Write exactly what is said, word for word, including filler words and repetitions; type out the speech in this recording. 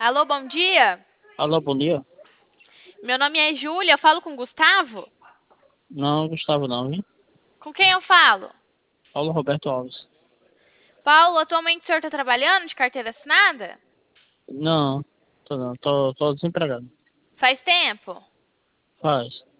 Alô, bom dia. Alô, bom dia? Meu nome é Júlia, eu falo com o Gustavo? Não, Gustavo não, hein? Com quem eu falo? Paulo Roberto Alves. Paulo, atualmente o senhor está trabalhando de carteira assinada? Não, tô não, tô, tô desempregado. Faz tempo? Faz.